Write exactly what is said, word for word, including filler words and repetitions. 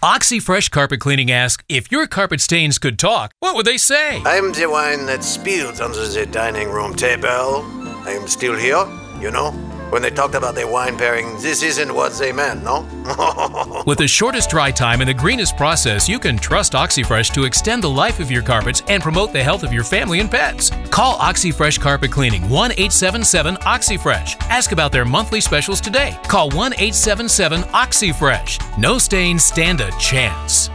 OxyFresh Carpet Cleaning asks, if your carpet stains could talk, what would they say? I'm the wine that spilled under the dining room table. I'm still here, you know? When they talked about their wine pairing, this isn't what they meant, no? With the shortest dry time and the greenest process, you can trust OxyFresh to extend the life of your carpets and promote the health of your family and pets. Call OxyFresh Carpet Cleaning one eight seven seven OxyFresh. Ask about their monthly specials today. Call one eight seven seven OxyFresh. No stains stand a chance.